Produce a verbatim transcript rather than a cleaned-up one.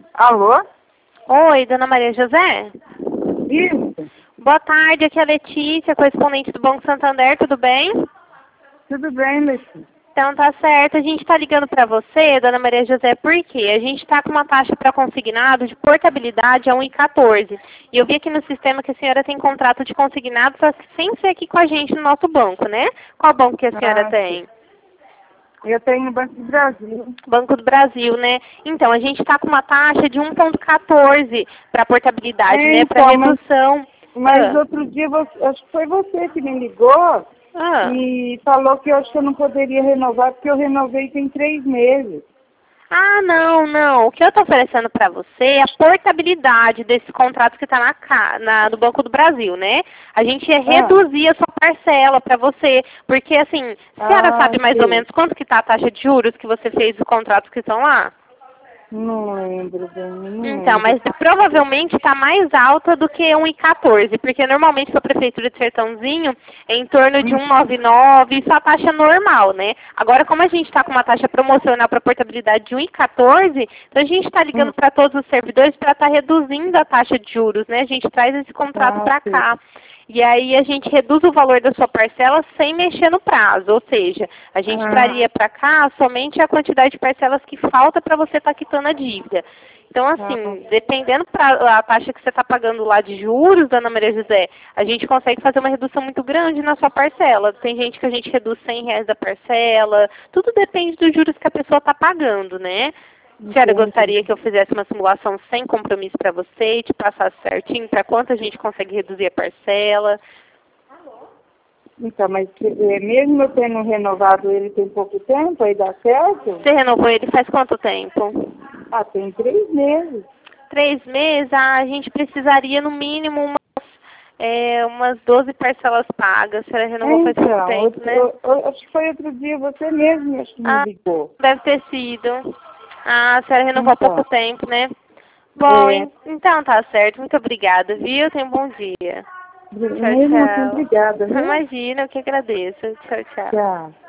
Alô? Oi, dona Maria José? Isso. Boa tarde, aqui é a Letícia, correspondente do Banco Santander, tudo bem? Tudo bem, Letícia? Então tá certo, a gente está ligando para você, dona Maria José, porque a gente está com uma taxa para consignado de portabilidade a um vírgula quatorze. E eu vi aqui no sistema que a senhora tem contrato de consignado, só que sem ser aqui com a gente no nosso banco, né? Qual banco que a senhora Ah, tem? eu tenho no Banco do Brasil. Banco do Brasil, né? Então, a gente está com uma taxa de um vírgula quatorze para portabilidade, É, né? Para então, mas, redução. mas Ah, outro dia, você, acho que foi você que me ligou ah. e falou que eu acho que eu não poderia renovar, porque eu renovei tem três meses. Ah, não, não. O que eu estou oferecendo para você é a portabilidade desse contrato que está na, ca- na, no Banco do Brasil, né? A gente ia Ah, reduzir a sua parcela para você, porque assim, a senhora ah, sabe mais ou sim. menos quanto que está a taxa de juros que você fez os contratos que estão lá? Não lembro bem, não Então, lembro. mas provavelmente está mais alta do que um vírgula quatorze, porque normalmente para a Prefeitura de Sertãozinho é em torno de um vírgula noventa e nove, isso é a taxa normal, né? Agora, como a gente está com uma taxa promocional para portabilidade de um vírgula quatorze, então a gente está ligando Hum, para todos os servidores para estar reduzindo a taxa de juros, né? A gente traz esse contrato ah, para sim. cá. E aí a gente reduz o valor da sua parcela sem mexer no prazo, ou seja, a gente Ah, traria para cá somente a quantidade de parcelas que falta para você estar quitando a dívida. Então, ah, assim, dependendo da taxa que você está pagando lá de juros, dona Maria José, a gente consegue fazer uma redução muito grande na sua parcela. Tem gente que a gente reduz cem reais da parcela, tudo depende dos juros que a pessoa está pagando, né? A senhora entendi. gostaria que eu fizesse uma simulação sem compromisso para você e te passasse certinho para quanto a gente consegue reduzir a parcela? Então, mas é, mesmo eu tendo renovado ele tem pouco tempo, aí dá certo? Você renovou ele faz quanto tempo? Ah, tem três meses. Três meses? Ah, a gente precisaria no mínimo umas, é, umas doze parcelas pagas. A senhora renovou faz pouco Então, tempo, outro, né? eu, eu, acho que foi outro dia você mesmo acho que me Ah, ligou. deve ter sido. Ah, a senhora renovou há pouco Então, tempo, né? Bom, é, en- então tá certo. Muito obrigada, viu? Tenha um bom dia. Tchau, mesmo assim, tchau. obrigada, viu? Imagina, eu que agradeço. Tchau, tchau. Tchau.